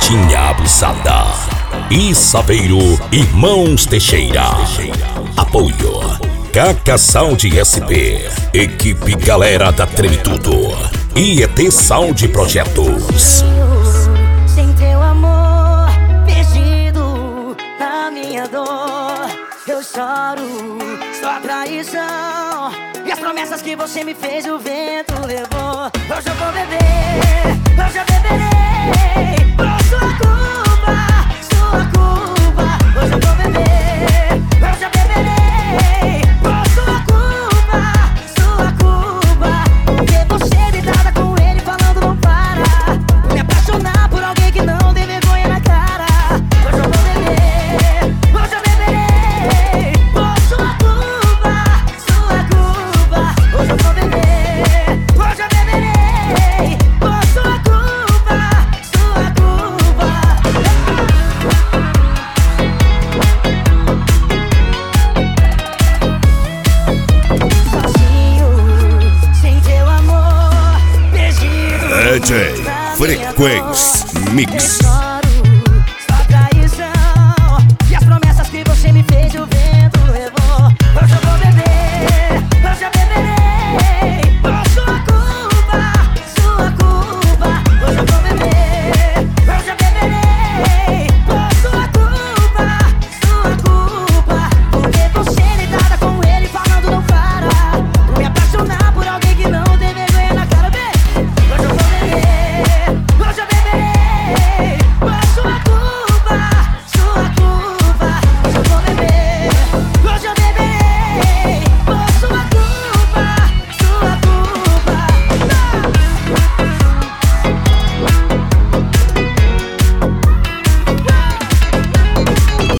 Gatinha abusada. E Saveiro Irmãos Teixeira. Apoio Caca Sound SP. Equipe Galera da Treme Tudo. E ET Sound Projetos. Sem teu amor, perdido na minha dor, eu choro, só traição. E as promessas que você me fez o vento levou. Hoje eu vou beber, hoje eu beberei por sua culpa, sua culpa. Hoje eu vou beber, hoje eu beberei por sua culpa, sua culpa. Porque você deitada com ele falando não para, me apaixonar por alguém que não tem vergonha na cara. Hoje eu vou beber, hoje eu beberei por sua culpa, sua culpa. Hoje eu vou beber, hoje eu beberei por sua culpa, sua culpa. Sozinho, sem teu amor, perdido. DJ Frequência Mix.